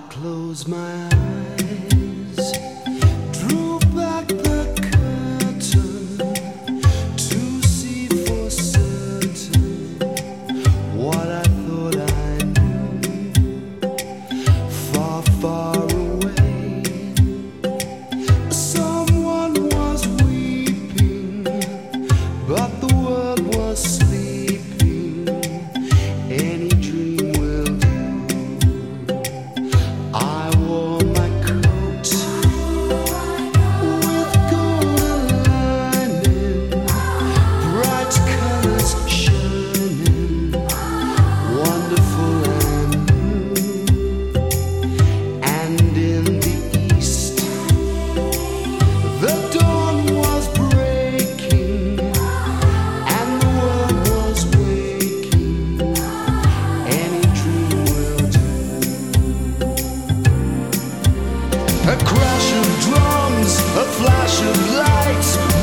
close my eyes, drew back the curtain to see for certain what I thought I knew. Far, far away, someone was weeping, but the world was sleeping. Any dream will do. I wore my coat with golden lining, bright colors shining, wonderful and new. And in the east, the dawn was breaking, and the world was waking. Any dream will do. A crash of drums, a flash of lights,